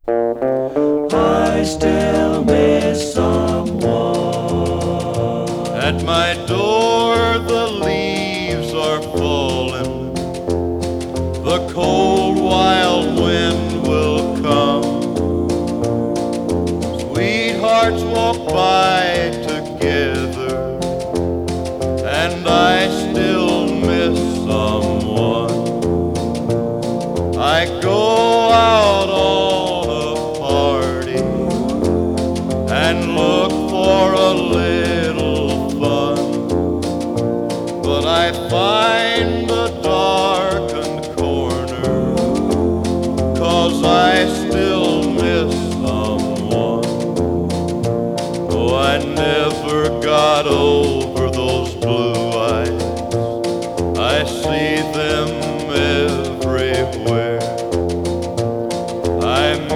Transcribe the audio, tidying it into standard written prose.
I still miss someone. At my door the leaves are falling, the cold wild wind will come. Sweethearts walk by